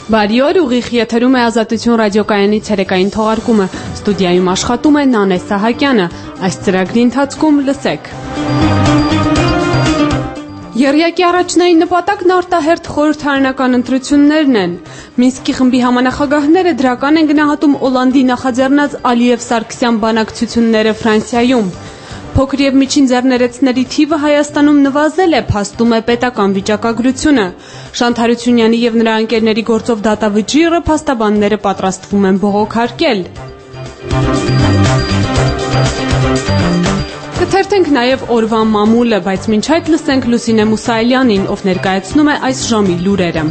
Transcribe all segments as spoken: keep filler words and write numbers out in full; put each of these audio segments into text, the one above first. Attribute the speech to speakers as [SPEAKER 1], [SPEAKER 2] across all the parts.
[SPEAKER 1] Բարի օր, ուղիղ եթերում է Ազատություն ռադիոկայանի ցերեկային թողարկումը։ Ստուդիայում աշխատում է Նանե Սահակյանը։ Այս ծրագրի ընթացքում լսեք. Եռյակի առաջնային նպատակն արտահերթ խորհրդարանական ընտրություններն են։ Մինսկի խմբի համանախագահները դրական են գնահատում Օլանդի նախաձեռնած Ալիև-Սարգսյան բանակցությունները Ֆրանսիայում։ Փոքր և միջին ձեռներեցների թիվը Հայաստանում նվազել է, փաստում է պետական վիճակագրությունը։ Շանթ Հարությունյանի և նրա ընկերների գործով դատավճիռը փաստաբանները պատրաստվում են բողոքարկել։ Կթերթենք նաև օրվա մամուլը, բայց մինչ այդ լսենք Լուսինե Մուսայելյանին, ով ներկայացնում է այս ժամի լուրերը։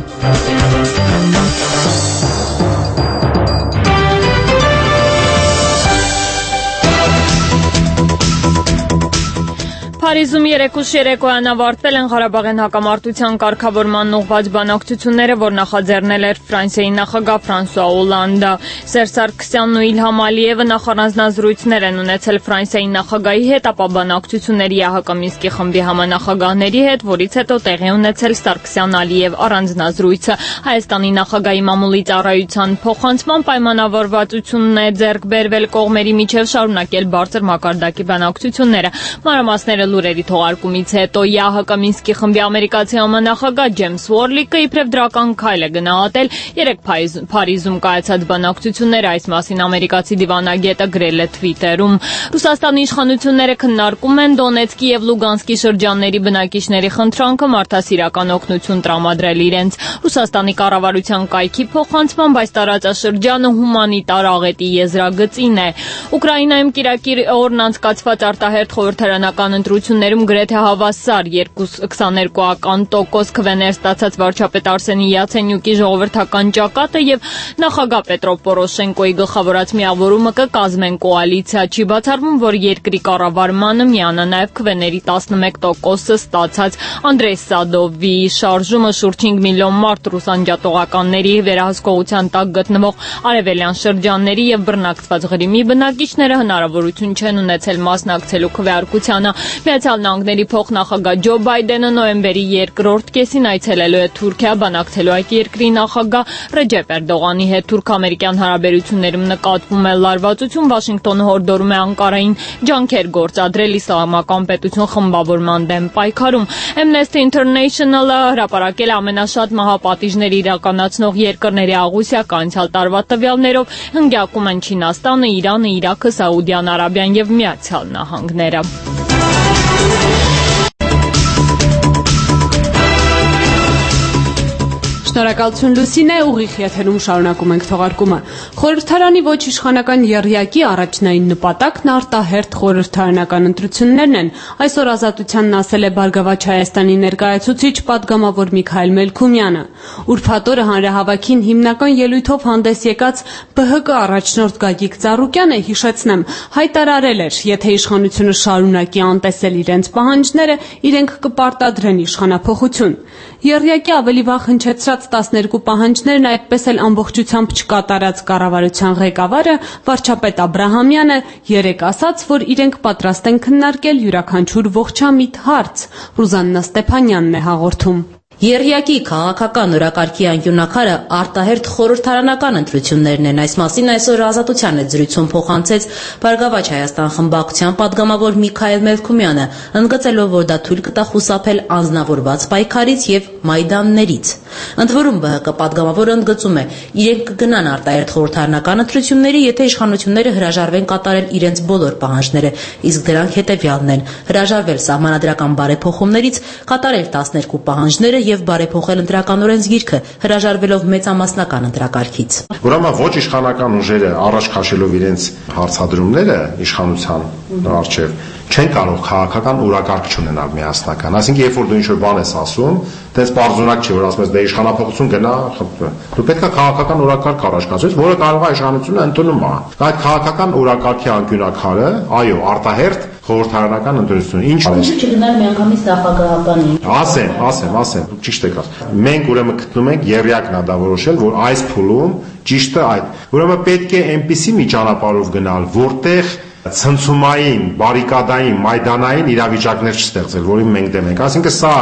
[SPEAKER 2] Փարիզում երեկուշ երեկոյան ավարտվել են Ղարաբաղյան հակամարտության կարգավորման ուղղված բանակցությունները, որ նախաձեռնել էր Ֆրանսիայի նախագահ Ֆրանսուଆ Օլանդը։ Սերժ Սարգսյանն ու Իլհամ Ալիևը նախառանձնազրույցներ են ունեցել Ֆրանսիայի նախագահի հետ, ապա բանակցությունների ԵԱՀԿ Մինսկի խմբի համանախագահների հետ, որից հետո տեղի ունեցել Սարգսյան-Ալիև առանձնազրույցը։ Հայաստանի նախագահի մամուլի ծառայության փոխանցման պայմանավորվածությունն է ձեռք բերվել կողմերի միջև շարունակել բարձր մակարդակի բանակցությունները։ Մանրամասները լուրերի թողարկումից հետո ԵԱՀԿ Մինսկի խմբի ամերիկացի համանախագահ Ջեյմս Ուորլիկը իբրև դրական քայլ է գնահատել երեք Փարիզում կայացած բանակցությունները, այս մասին ամերիկացի դիվանագետը գրել է Թվիտերում։ Ռուսաստանի իշխանությունները քննարկում են Դոնեցկի և Լուգանսկի շրջանների բնակիչների խնդրանքը մարդասիրական օգնություն տրամադրել իրենց։ Ռուսաստանի կառավարության կայքի փոխանցմամբ այս տարածաշրջանը հումանիտար աղետի եզրագծին է։ Ուկրաինայում կիրակի օրն անցկացված արտահերթ խորհրդարանական ընտրություններում գրեթե հավասար քսաներկուական տոկոս քվեներ ստացած վարչապետ Արսենի Յացենյուկի ժողովրդական ճակատը և նախագահ Պետրո Պորոշենկոյի գլխավորած միավորումը կկազմեն կոալիցիա։ Չի բացառվում, որ երկրի կառավարմանը միանա նաև քվեների տասնմեկ տոկոսը ստացած Անդրեյ Սադովի շարժումը շուրջ հինգ միլիոն մարդ ռուս անջատողականների վերահսկողության տակ գտնվող արևելյան շրջանների և բռնակցված Ղրիմի բնակիչները հնարավորություն չեն ունեցել մասնակցելու քվեարկությանը։ Միացյալ Նահանգների փոխնախագահ Ջո Բայդենը նոյեմբերի երկրորդ կեսին այցելելու է Թուրքիա, բանակցելու այդ երկրի նախագահ Ռեջեփ Էրդողանի հետ։ Թուրք-ամերիկյան հարաբերություններում նկատվում է լարվածություն, Վաշինգտոնը հորդորում է Անկարային ջանքեր գործադրել իսլամական պետություն խմբավորման դեմ պայքարում։ Amnesty International-ը հրապարակել է ամենաշատ մահապատիժներ իրականացնող երկրների աղյուսակը անցյալ տարվա տվյալներով, հնգյակում են Չինաստանը, Իրանը, Իրաքը, Սաուդյան Արաբիան և Միացյալ Նահանգները։
[SPEAKER 1] Շնորհակալություն Լուսինե, ուղիղ եթերում շարունակում ենք թողարկումը։ Խորհրդարանի ոչ իշխանական եռյակի առաջնային նպատակն արտահերթ խորհրդարանական ընտրություններն են։ Այսօր Ազատությանն ասել է Բարգավաճ Հայաստանի ներկայացուցիչ պատգամավոր Միքայել Մելքումյանը։ Ուրբաթ օրը հանրահավաքին հիմնական ելույթով հանդես եկած ԲՀԿ առաջնորդ Գագիկ Ծառուկյանը, հիշեցնեմ, հայտարարել էր, եթե իշխանությունը շարունակի անտեսել իրենց պահանջները, իրենք կպարտադրեն իշխանափոխություն։ Եռյակի ավելի վաղ հնչեցրած տասներկու պահանջներն այդպես էլ ամբողջությամբ չկատարած կառավարության ղեկավարը վարչապետ Աբրահամյանը երեկ ասաց, որ իրենք պատրաստ են քննարկել յուրաքանչյուր ողջամիտ հարց։ Ռուզաննա Ստեփանյանն է հաղորդում։
[SPEAKER 3] Եռյակի քաղաքական օրակարգի անկյունաքարը արտահերթ խորհրդարանական ընտրություններն են։ Այս մասին այսօր Ազատության հետ զրույցում փոխանցեց Բարգավաճ Հայաստան խմբակցության պատգամավոր Միքայել Մելքումյանը, ընդգծելով, որ դա թույլ կտա խուսափել անձնավորված պայքարից եւ մայդաններից։ Ընդ որում ԲՀԿ պատգամավորը ընդգծում է, իրենք կգնան արտահերթ խորհրդարանական ընտրությունների, եթե իշխանությունները հրաժարվեն կատարել իրենց բոլոր պահանջները, իսկ դրանք հետեւյալն են՝ հրաժարվել սահմանադրական բարեփոխումներից, կատարել տասներկու պահանջները եւ բարեփոխել ընտրական օրենսգիրքը, հրաժարվելով մեծամասնական ընտրակարգից։
[SPEAKER 4] Ուրեմն ոչ իշխանական ուժերը առաջ քաշելով իրենց հարցադրումները իշխանության առջև չեն կարող քաղաքական օրակարգ չունենալ միասնական։ Այսինքն, երբ որ դու ինչ-որ բան ես ասում, դες բարձունակ չի, որ ասում ես դե իշխանափոխություն գնա, դու պետք է քաղաքական օրակարգ առաջ քաշես, որը կարող է իշխանությունը ընդունում է։ Այդ քաղաքական օրակարգի անկյունաքարը, այո, արտահերթ խորհրդարանական ընտրություն։ Ինչ
[SPEAKER 3] չգնալ միանգամից նախագահականին։
[SPEAKER 4] Ասեմ, ասեմ, ասեմ, ճիշտ եք ասում։ Մենք ուրեմն գտնում ենք եռյակն է դա որոշել, որ այս փուլում ճիշտը այդ։ Ուրեմն պետք է այնպիսի մի ճանապարհով գնալ, որտեղ ցնցումային, բարիկադային, մայդանային իրավիճակներ չստեղծել, որին մենք դեմ ենք։ Այսինքն սա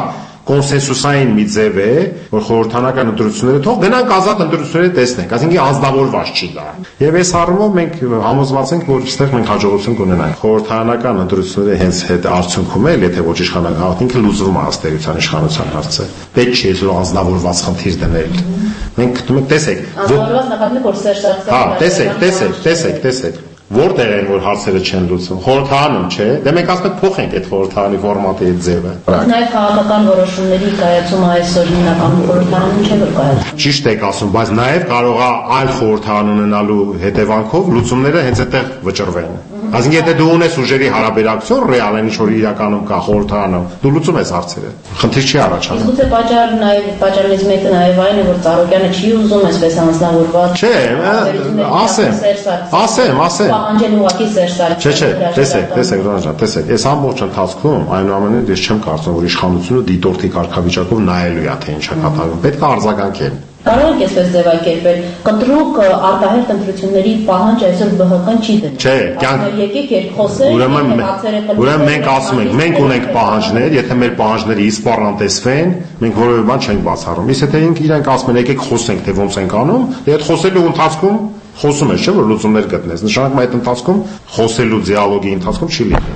[SPEAKER 4] կոնսենսուսային մի ձև է, որ խորհրդարանական ընտրությունները թող գնանք ազատ ընտրությունները տեսնենք, այսինքն անձնավորված չի դա։ Եվ այս առումով մենք համոզված ենք, որ այստեղ մենք հաջողություն կունենանք։ Խորհրդարանական ընտրությունները հենց հետ արդյունքում էլ, եթե ոչ իշխանական, ինքը լուծվում է ըստերության իշխանության հարցը։ Պետք չի այսօր անձնավորված խնդիր դնել։ Մենք տեսեք,
[SPEAKER 3] անձնավորված նկատմամբ որ Սերժ Սարգսյանը
[SPEAKER 4] հա, տեսեք, տեսեք, տեսեք, տեսեք որտեղ են որ հարցերը չեն լուծվում խորհրդարանում չէ դե մենք ասենք փոխենք այդ խորհրդարանի ֆորմատի այդ ձևը
[SPEAKER 3] նաև քաղաքական որոշումների կայացումը այսօր հիմնականում խորհրդարանում չէ որ կայացվում
[SPEAKER 4] ճիշտ եք ասում բայց նաև կարող է այլ խորհրդարան ունենալու հետևանքով լուծումները հենց այդտեղ վճռվեն այսինքն եթե դու ունես ուժերի հարաբերակցություն ռեալ ինչ որ իրականում կա խորհրդարանում դու լուծում ես հարցերը խնդիր չի առաջանում
[SPEAKER 3] իսկ պատճառը նաև պատճառներից մեկը նաև այն է որ Ծառուկյանը չի ուզում այսպես անձնավորված
[SPEAKER 4] չէ ասեմ ասեմ ասեմ
[SPEAKER 3] Անջել ուղակի Սերժ Սարգսյանը
[SPEAKER 4] Չէ, չէ, տեսեք, տեսեք, Ռոժան, տեսեք, այս ամբողջ ընթացքում այնուամենայնիվ ես չեմ կարծում, որ իշխանությունը դիտորդի կարգավիճակով նայելու է, թե ինչ է կատարվում։ Պետք է արձագանքել։
[SPEAKER 3] Կարող եք այսպես ձևակերպել, կտրուկ արտահերթ ընտրությունների պահանջ այսօր ԲՀԿ-ն չի դնում։
[SPEAKER 4] Չէ, կյանք
[SPEAKER 3] եկեք երբ խոսենք,
[SPEAKER 4] ուրեմն ուրեմն մենք ասում ենք, մենք ունենք պահանջներ, եթե մեր պահանջները իսպառան տեսվեն, մենք որևէ բան չենք բացառում։ Իսկ եթե իրենք ասում են, եկեք խոսենք, թե ոնց ենք անում, դե այդ խոսելու ընթացքում խոսում ես, չէ՞ որ լուծումներ գտնես։ Նշանակում է այդ ընթացքում խոսելու դիալոգի ընթացքում չի լինի։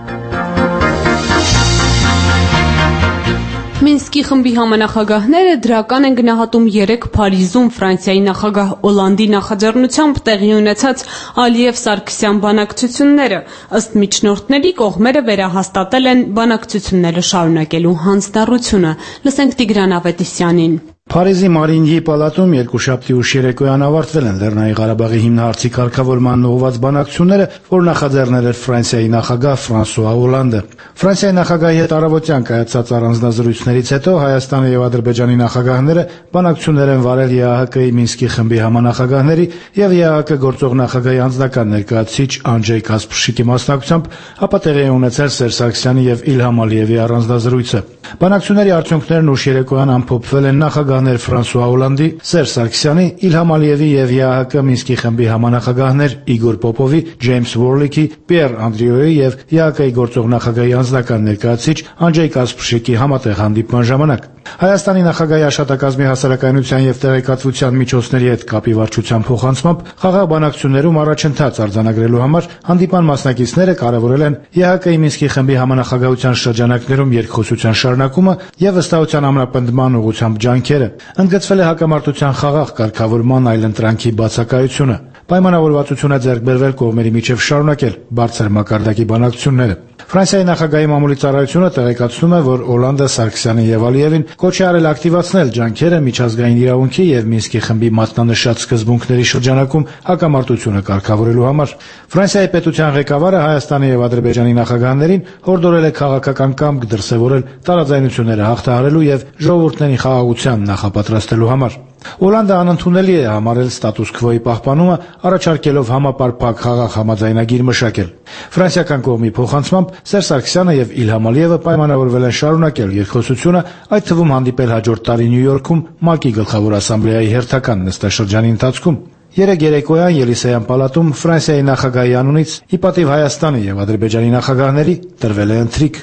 [SPEAKER 1] Մինսկի խմբի համանախագահները դրական են գնահատում երեկ Փարիզում Ֆրանսիայի նախագահ Օլանդի նախաձեռնությամբ տեղի ունեցած Ալիև-Սարգսյան բանակցությունները։ Ըստ միջնորդների կողմերը վերահաստատել են բանակցությունները շարունակելու հանձնառությունը։ Լսենք Տիգրան Ավետիսյանին։
[SPEAKER 5] Փարիզի Մարինյի պալատում երկուշաբթի ուշ երեկոյան ավարտվել են Լեռնային Ղարաբաղի հիմնահարցի կարգավորման ուղղված բանակցությունները, որ նախաձեռնել էր Ֆրանսիայի նախագահ Ֆրանսուଆ Օլանդը։ Ֆրանսիայի նախագահի հետ առավոտյան կայացած առանձնազրույցներից հետո Հայաստանի եւ Ադրբեջանի նախագահները բանակցություններ են վարել ԵԱՀԿ-ի Մինսկի խմբի համանախագահների եւ ԵԱՀԿ գործող նախագահի անձնական ներկայացուցիչ Անջեյ Կասպրշիկի մասնակցությամբ, ապա տեղի է ունեցել Սերժ Սարգսյանի եւ Իլհամ Ալիևի առանձնազրույցը։ Բանակցությունների արդյունքներն ուշ երեկոյան ամփոփվել են նախագահներ Ֆրանսուଆ Օլանդի, Սերժ Սարգսյանի, Իլհամ Ալիևի եւ ԵԱՀԿ Մինսկի խմբի համանախագահներ Իգոր Պոպովի, Ջեյմս Վորլիքի, Պիեր Անդրիոյի եւ ԵԱՀԿ-ի գործող նախագահի անձնական ներկայացուցիչ Անջեյ Կասպրշիկի համատեղ հանդիպման ժամանակ։ Հայաստանի նախագահի աշտակազմի հասարակայնության եւ տեղեկատվության միջոցների հետ կապի վարչության փոխանցմամբ խաղաղ բանակցություններում առաջընթաց արձանագրելու համար հանդիպան մասնակիցները կարևորել են ԵԱՀԿ-ի Մինսկի խմբի համանախագահության շրջանակներում երկխոսության շարունակումը եւ վստահության ամրապնդման ուղղությամբ ջանքերը։ Ընդգծվել է հակամարտության խաղաղ կարգավորման այլընտրանքի բացակայությունը։ Պայմանավորվածություն է ձեռք բերվել կողմերի միջև շարունակել բարձր մակարդակի բանակցությունները։ Ֆրանսիայի նախագահի մամուլի ծառայությունը տեղեկացնում է, որ Օլանդը Սարգսյանին եւ Ալիևին կոչ է արել ակտիվացնել ջանքերը միջազգային իրավունքի եւ Մինսկի խմբի մատնանշած սկզբունքների շրջանակում հակամարտությունը կարգավորելու համար։ Ֆրանսիայի պետության ղեկավարը Հայաստանի եւ Ադրբեջանի նախագահներին հորդորել է քաղաքական կամք դրսեւորել տարաձայնությունները հաղթահարելու եւ ժողովուրդների խաղաղության նախապատրաստելու համար։ Օլանդը անընդունելի է համարել ստատուս քվոյի պահպանումը, առաջարկելով համապարփակ խաղաղ համաձայնագիր մշակել։ Ֆրանսիական կողմի փոխանցմամբ Սերժ Սարգսյանը եւ Իլհամ Ալիևը պայմանավորվել են շարունակել երկխոսությունը, այդ թվում հանդիպել հաջորդ տարի Նյու Յորքում ՄԱԿ-ի գլխավոր ասամբլեայի հերթական նստաշրջանի ընթացքում։ Երեկ երեկոյան Ելիսեյան պալատում Ֆրանսիայի նախագահի անունից ի պատիվ Հայաստանի եւ Ադրբեջանի նախագահների տրվել է ընթրիք։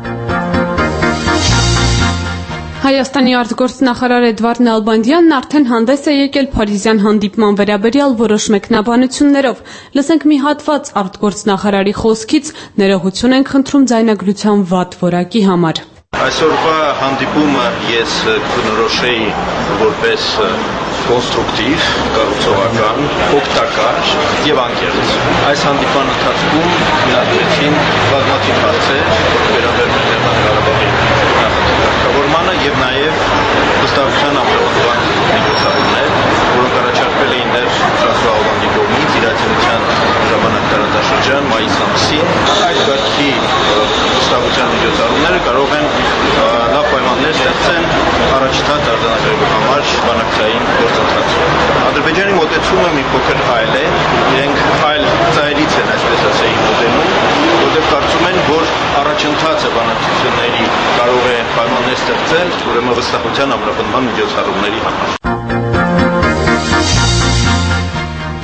[SPEAKER 1] Հայաստանի արտգործնախարար Էդվարդ Նալբանդյանն արդեն հանդես է եկել Փարիզյան հանդիպման վերաբերյալ որոշ մեկնաբանություններով։ Լսենք մի հատված արտգործնախարարի խոսքից, ներողություն ենք խնդրում ձայնագրության վատ որակի համար։
[SPEAKER 6] Այսօրվա հանդիպումը ես կնորոշեի որպես կոնստրուկտիվ, կառուցողական, օգտակար եւ անկեղծ։ Այս հանդիպման ընթացքում միավորեցին բազմաթիվ հարցեր, վերաբերում են Ղարաբաղի կարգավորմանը եւ նաեւ վստահության ամրապնդման միջոցառումներ, որոնք առաջարկվել էին դեռ Ֆրանսուଆ Օլանդի կողմից իրացության ժամանակ տարածաշրջան մայիս ամսին։ Այդ կարգի վստահության միջոցառումները կարող են լավ պայմաններ ստեղծեն առաջընթաց արձանագրելու համար բանակցային գործընթացում։ Ադրբեջանի մոտեցումը մի փոքր այլ է, իրենք այլ ծայրից են, այսպես ասեի, մոտենում, որտեղ կարծում են, որ առաջընթացը բանակցությունների կարող է պայմաններ ստեղծել, ուրեմն վստահության ամրապնդման միջոցառումների համար։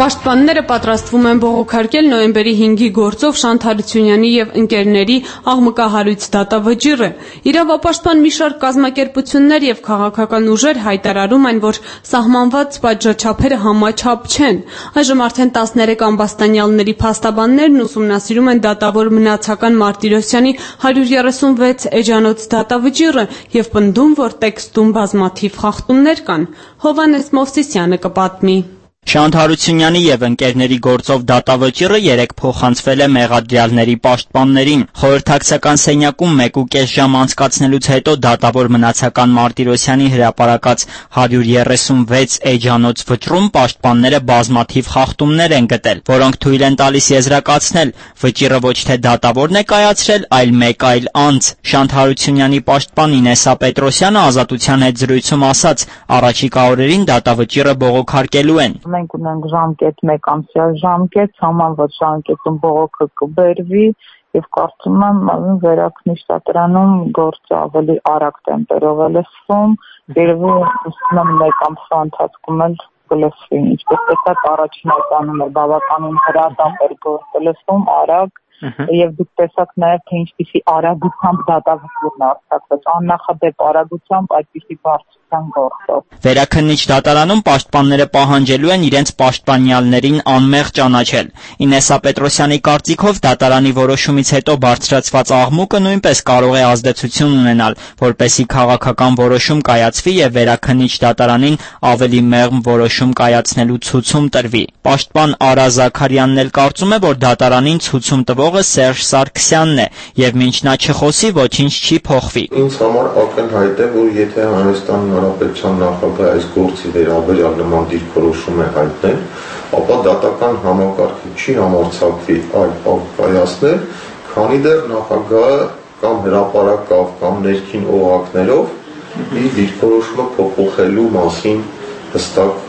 [SPEAKER 1] Պաշտպանները պատրաստվում են բողոքարկել նոյեմբերի հինգի գործով Շանթ Հարությունյանի եւ ընկերների աղմկահարույց դատավճիռը։ Իրավապաշտպան մի շարք կազմակերպություններ եւ քաղաքական ուժեր հայտարարում են, որ սահմանված պատժաչափերը համաչափ չեն։ Այժմ արդեն տասներեք ամբաստանյալների փաստաբաններն ուսումնասիրում են դատավոր Մնացական Մարտիրոսյանի հարյուր երեսունվեց էջանոց դատավճիռը եւ պնդում, որ տեքստում բազմաթիվ խախտումներ կան։ Հովհաննես Մովսիսյանը կպատմի։
[SPEAKER 7] Շանթ Հարությունյանի եւ ընկերների գործով դատավճիռը երեկ փոխանցվել է մեղադրյալների պաշտպաններին։ Խորհրդակցական սենյակում մեկ ու կես ժամ անցկացնելուց հետո դատավոր Մնացական Մարտիրոսյանի հրապարակած հարյուր երեսունվեց էջանոց վճռում պաշտպանները բազմաթիվ խախտումներ են գտել, որոնք թույլ են տալիս եզրակացնել, վճիռը ոչ թե դատավորն է կայացրել, այլ մեկ այլ անձ։ Շանթ Հարությունյանի պաշտպան Ինեսա Պետրոսյանը Ազատության հետ զրույցում ասաց, առաջիկա օրերին դատավճիռը բողոքարկելու են։
[SPEAKER 8] Մենք ունենք ժամկետ, մեկ ամսյա ժամկետ, սահմանված ժամկետում բողոքը կբերվի եւ կարծում եմ վերաքննիչտարանում գործը ավելի արագ տեմպերով է լսվում, երևի ուսում եմ մեկ ամսվա ընթացքում էլ կլսվի, ինչպես տեսակ առաջին ականում է բավականին հրադադար էր գործը լսվում, արագ եւ դուք տեսաք նաեւ թե ինչպիսի արագությամբ դատավճիռն արձակվեց, աննախադեպ արագությամբ այդպիսի բարձրության գործով։
[SPEAKER 7] Վերաքննիչ դատարանում պաշտպանները պահանջելու են իրենց պաշտպանյալներին անմեղ ճանաչել։ Ինեսա Պետրոսյանի կարծիքով դատարանի որոշումից հետո բարձրացված աղմուկը նույնպես կարող է ազդեցություն ունենալ, որպեսզի քաղաքական որոշում կայացվի եւ վերաքննիչ դատարանին ավելի մեղմ որոշում կայացնելու ցուցում տրվի։ Պաշտպան Արա Զաքարյանն էլ կարծում է, որ դատարանին ցուցում տվող Սերժ Սարգսյանն է եւ մինչ նա չխոսի ոչինչ չի փոխվի։
[SPEAKER 9] Ինձ համար ակնհայտ է, որ եթե Հայաստանի Հանրապետության նախագահը այս գործի վերաբերյալ նման դիրքորոշում է հայտնել, ապա դատական համակարգը չի համարձակվի այլ կայացնել, քանի դեռ նախագահը կամ հրապարակավ կամ ներքին օղակներով իր դիրքորոշումը փոփոխելու մասին հստակ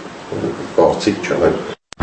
[SPEAKER 9] կարծիք չունի։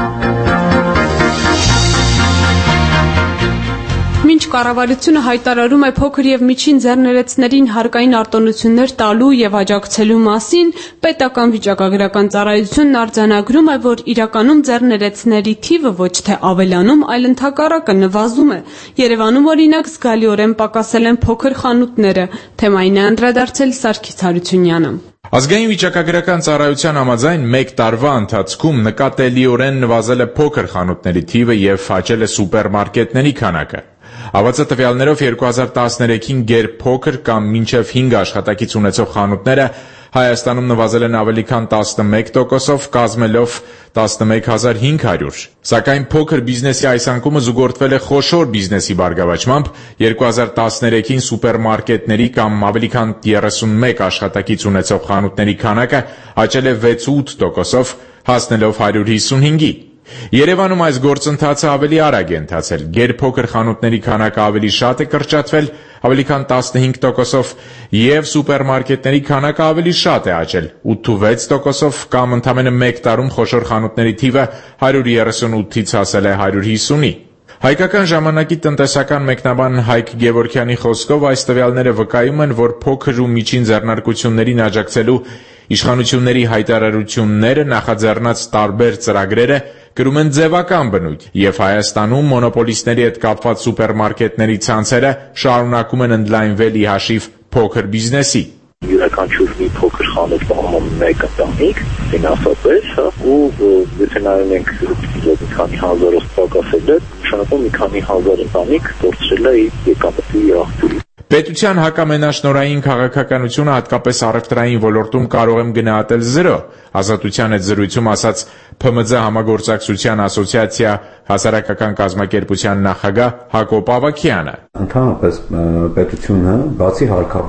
[SPEAKER 1] Մինչ կառավարությունը հայտարարում է փոքր եւ միջին ձեռներեցներին հարկային արտոնություններ տալու եւ աջակցելու մասին, պետական վիճակագրական ծառայությունն արձանագրում է, որ իրականում ձեռներեցների թիվը ոչ թե ավելանում, այլ ընդհակառակը նվազում է։ Երևանում օրինակ զգալիորեն պակասել են փոքր խանութները։ Թեմային է անդրադարձել Սարգիս Հարությունյանը։
[SPEAKER 10] Ազգային վիճակագրական ծառայության համաձայն մեկ տարվա ընթացքում նկատելիորեն նվազել է փոքր խանութների թիվը եւ աճել է սուպերմարկետների քանակը։ Ավացա տվյալներով երկու հազար տասներեքին գերփոքր կամ մինչև հինգ աշխատակից ունեցող խանութները Հայաստանում նվազել են ավելի քան տասնմեկ տոկոսով, կազմելով տասնմեկ հազար հինգ հարյուր։ Սակայն փոքր բիզնեսի այս անկումը զուգորդվել է խոշոր բիզնեսի բարգավաճմամբ, երկու հազար տասներեքին սուպերմարկետների կամ ավելի քան երեսունմեկ աշխատակից ունեցող խանութների քանակը աճել է վեցուութ տոկոսով, հասնելով հարյուր հիսունհինգի։ Երևանում այս գործընթացը ավելի արագ է ընթացել։ Գերփոքր խանութների քանակը ավելի շատ է կրճատվել, ավելի քան տասնհինգ տոկոսով, եւ սուպերմարկետների քանակը ավելի շատ է աճել, ութվեց տոկոսով կամ ընդամենը մեկ տարում խոշոր խանութների թիվը հարյուր երեսունութից հասել է հարյուր հիսունի։ Հայկական ժամանակի տնտեսական մեկնաբան Հայկ Գևորգյանի խոսքով այս տվյալները վկայում են, որ փոքր ու միջին ձեռնարկություններին աջակցելու իշխանությունների հայտարարությունները, նախաձեռնած տարբեր ծրագրերը կրում են ձևական բնույթ, եւ Հայաստանում մոնոպոլիստների հետ կապված սուպերմարկետների ցանցերը շարունակում են ընդլայնվել ի հաշիվ փոքր բիզնեսի։
[SPEAKER 11] Յուրաքանչյուր մի փոքր խանութ պահում մեկ ընտանիք, ֆինանսապես, հա, ու եթե նայում ենք մի քանի հազարով պակասել է, նշանակում մի քանի հազար ընտանիք կորցրել է իր եկամտի աղբյուրը։
[SPEAKER 10] Պետության հակամենաշնորհային քաղաքականությունը հատկապես առևտրային ոլորտում կարող եմ գնահատել զրո, Ազատության հետ զրույցում ասաց Փ M Ծ համագործակցության ասոցիացիա հասարակական կազմակերպության նախագահ Հակոբ Ավագյանը։
[SPEAKER 12] Ընդհանրապես պետությունը բացի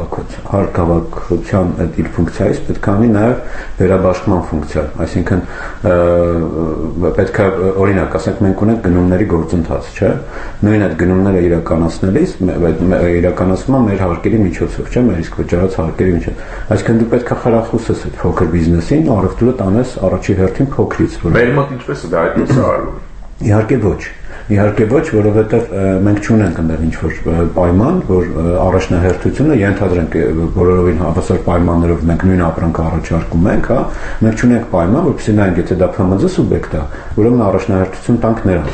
[SPEAKER 12] հարկավարության այդ իր ֆունկցիայից պետք է ունի նաև վերաբաշխման ֆունկցիա, այսինքն պետք է օրինակ ասենք մենք ունենք գնումների գործընթաց, չէ՞, նույն այդ գնումները իրականացնելիս իրականացումը մեր հարկերի միջոցով, չէ՞, մեր իսկ վճարած հարկերի միջոցով։ Այսինքն դու պետք է խրախուսես այդ փոքր բիզնեսին, առևտուրը տանես առաջի հերթին փոքրից։
[SPEAKER 10] Մեր մոտ ինչպես է դա այդպես արվում։
[SPEAKER 12] Իհարկե ոչ։ Իհարկե ոչ, որովհետև մենք չունենք այնտեղ ինչ-որ պայման, որ առաջնահերթությունը ենթադրենք բոլորովին հավասար պայմաններով մենք նույն ապրանքը առաջարկում ենք, հա, մենք չունենք պայման, որպեսզի նայենք, եթե դա Փ Մ Զ սուբյեկտ է, ուրեմն առաջնահերթություն տանք նրան։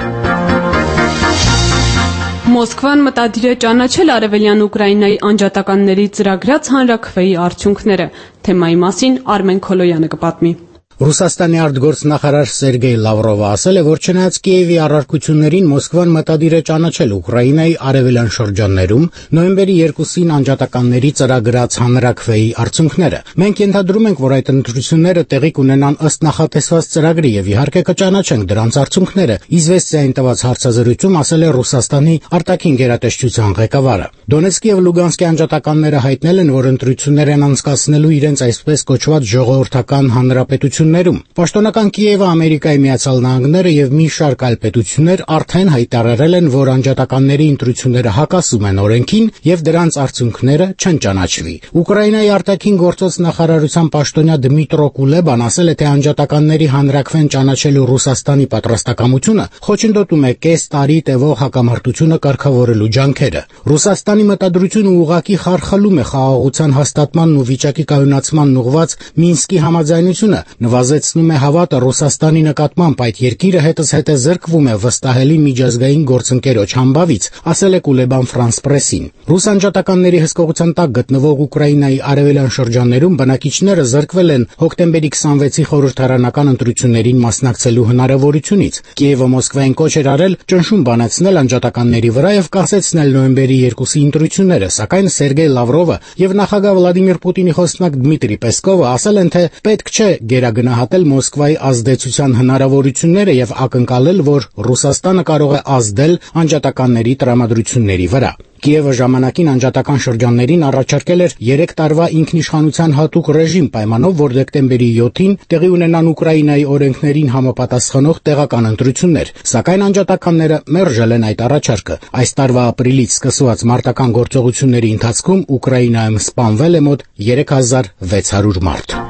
[SPEAKER 1] Մոսկվան մտադիր է ճանաչել Արևելյան Ուկրաինայի անջատականների ծրագրած հանրաքվեի արդյունքները։ Թեմայի մասին Արմեն Քոլոյանը կպատմի։
[SPEAKER 13] Ռուսաստանի արտգործնախարար Սերգեյ Լավրովը ասել է, որ չնայած Կիևի առարկություններին Մոսկվան մտադիր է ճանաչել Ուկրաինայի արևելյան շրջաններում նոյեմբերի երկուսին անջատականների ծրագրած հանրաքվեի արդյունքները։ Մենք ենթադրում ենք, որ այդ ընտրությունները տեղի կունենան ըստ նախատեսված ծրագրի եւ իհարկե կճանաչենք դրանց արդյունքները, Իզվեստիային տված հարցազրույցում ասել է Ռուսաստանի արտաքին գերատեսչության ղեկավարը։ Դոնեցկի եւ Լուգանսկի անջատականները հայտնել են, որ ընտրություններ են անցկացնելու իրենց այսպես կոչված ժողովրդական հանրապետություն Պաշտոնական Կիևը, Ամերիկայի Միացյալ Նահանգները եւ մի շարք այլ պետություններ արդեն հայտարարել են, որ անջատականների ընտրությունները հակասում են օրենքին եւ դրանց արդյունքները չեն ճանաչվի։ Ուկրաինայի արտաքին գործոց նախարարության պաշտոնյա Դմիտրո Կուլեբան ասել է, թե անջատականների հանրաքվեն ճանաչելու Ռուսաստանի պատրաստակամությունը խոչընդոտում է կես տարի տևող հակամարտությունը կարգավորելու ջանքերը։ Ռուսաստանի մտադրությունը ուղղակի խարխլում է խաղաղության հաստատմանն ու վիճակի կայունացմանն ուղղված Մինսկի համաձայնությունը, նվազեցնում է հավատը Ռուսաստանի նկատմամբ, այդ երկիրը հետզհետե զրկվում է վստահելի միջազգային գործընկերոջ համբավից, ասել է Կուլեբան Ֆրանս Պրեսին։ Ռուս անջատականների հսկողության տակ գտնվող Ուկրաինայի արևելյան շրջաններում բնակիչները զրկվել են հոկտեմբերի քսանվեցի խորհրդարանական ընտրություններին մասնակցելու հնարավորությունից։ Կիևը Մոսկվային կոչ էր արել ճնշում բանացնել անջատականների վրա եւ կասեցնել նոյեմբերի երկուսի ընտրությունները, սակայն Սերգեյ Լավրովը եւ նախագահ Վլադիմիր Պուտինի խոսնակ Դմիտրի Պեսկովը ասել են, թե պետք չէ գերագնահատել Մոսկվայի ազդեցության հնարավորությունները եւ ակնկալել, որ Ռուսաստանը կարող է ազդել անջատականների տրամադրությունների վրա։ Կիևը ժամանակին անջատական շրջաններին առաջարկել էր երեք տարվա ինքնիշխանության հատուկ ռեժիմ պայմանով, որ դեկտեմբերի յոթին տեղի ունենան Ուկրաինայի օրենքներին համապատասխանող տեղական ընտրություններ, սակայն անջատականները մերժել են այդ առաջարկը։ Այս տարվա ապրիլից սկսված մարտական գործողությունների ընթացքում Ուկրաինայում սպանվել է մոտ երեք հազար վեց հարյուր մարդ։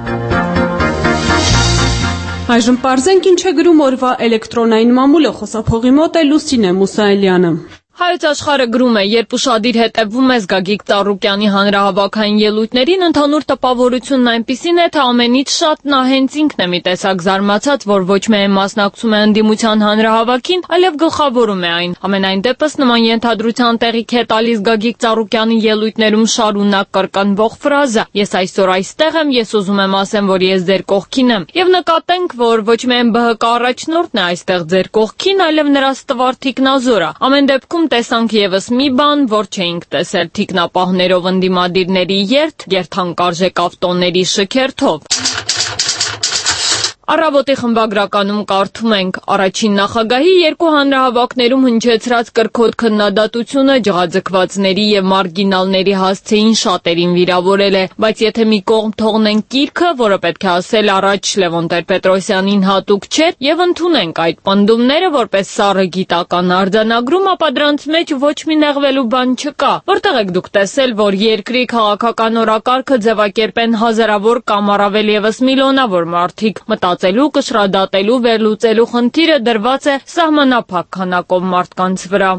[SPEAKER 1] Այժմ պարզենք ինչ է գրում օրվա էլեկտրոնային մամուլը, խոսափողի մոտ է Լուսինե Մուսայելյանը։
[SPEAKER 2] Հայոց աշխարհը գրում է, երբ ուշադիր հետևում ես Գագիկ Ծառուկյանի հանրահավաքային ելույթներին, ընդհանուր տպավորությունն այնպիսին է, թե ամենից շատ նա հենց ինքն է մի տեսակ զարմացած, որ ոչ միայն մասնակցում է ընդդիմության հանրահավաքին, այլև գլխավորում է այն։ Ամենայն դեպս նման ենթադրության տեղիք է տալիս Գագիկ Ծառուկյանի ելույթներում շարունակ կրկնվող ֆրազը. «Ես այսօր այստեղ եմ, ես ուզում եմ ասեմ, որ ես ձեր կողքին եմ»։ Եվ նկատենք, որ ոչ միայն Բ Հ Կ առաջնորդն է այստեղ ձեր կողքին, այլև նրա ստվար թիկնազորը։ Ամեն դեպքում տեսանք եւս մի բան, որ չէինք տեսել թիկնապահներով ընդդիմադիրների երթ, երթանկարժեք ավտոների շքերթով։ Առավոտի խմբագրականում կարդում ենք. առաջին նախագահի երկու հանրահավաքներում հնչեցրած կրքոտ քննադատությունը ջղաձգվածների եւ մարգինալների հասցեին շատերին վիրավորել է, բայց եթե մի կողմ թողնենք կիրքը, որը պետք է ասել առաջ Լևոն Տեր-Պետրոսյանին հատուկ չէր, եւ ընդունենք այդ պնդումները որպես սառը գիտական արձանագրում, ապա դրանց մեջ ոչ մի նեղվելու բան չկա։ Որտեղ եք դուք տեսել, որ երկրի քաղաքական օրակարգը ձևակերպեն հազարավոր կամ առավել եւս միլիոնավոր մարդիկ։ Մտածելու, կշռադատելու, վերլուծելու խնդիրը դրված է սահմանափակ քանակով մարդկանց վրա։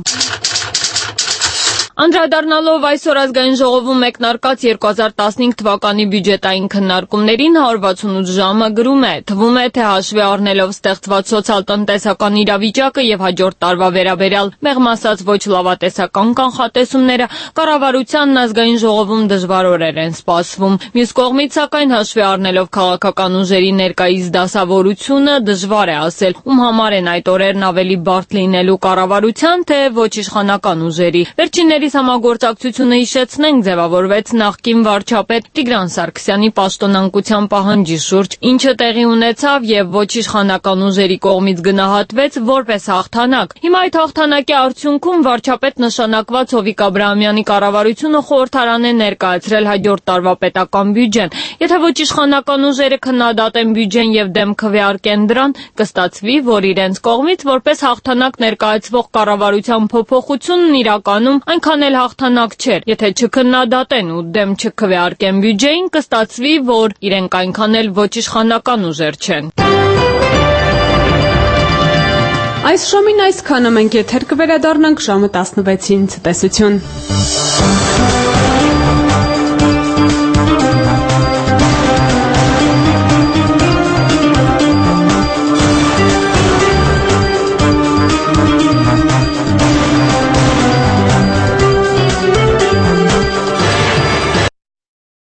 [SPEAKER 2] Անդրադառնալով այսօր ազգային ժողովում մեկնարկած երկու հազար տասնհինգ թվականի բյուջետային քննարկումներին հարյուր վաթսունութ ժամը գրում է. թվում է, թե հաշվի առնելով ստեղծված սոցիալ-տնտեսական իրավիճակը եւ հաջորդ տարվա վերաբերյալ մեղմ ասած ոչ լավատեսական կանխատեսումները կառավարությանն ազգային ժողովում դժվար օրեր են սպասվում։ Մյուս կողմից, սակայն, հաշվի առնելով քաղաքական ուժերի ներկայիս դասավորությունը, դժվար է ասել, ում համար են այդ օրերն ավելի բարդ լինելու կառավարության, թե ոչ իշխանական ուժերի։ Վերջինների համագործակցությունը հիշեցնենք ձևավորվեց նախկին վարչապետ Տիգրան Սարգսյանի պաշտոնանկության պահանջի շուրջ, ինչը տեղի ունեցավ եւ ոչ իշխանական ուժերի կողմից գնահատվեց որպես հաղթանակ։ Հիմա այդ հաղթանակի արդյունքում վարչապետ նշանակված Հովիկ Աբրահամյանի կառավարությունը խորհրդարան է ներկայացրել հաջորդ տարվա պետական բյուջեն։ Եթե ոչ իշխանական ուժերը քննադատեն բյուջեն եւ դեմ քվեարկեն դրան, կստացվի, որ իրենց կողմից որպես հաղթանակ ներկայացվող կառավարության փոփոխությունն իրականում այնքան էլ հաղթանակ չէր։ Եթե չքննադատեն ու դեմ չքվեարկեն բյուջեին, կստացվի, որ իրենք այնքան էլ ոչ իշխանական ուժեր չեն։
[SPEAKER 1] Այս ժամին այսքանը, մենք եթեր կվերադառնանք ժամը տասնվեցին, ցտեսություն։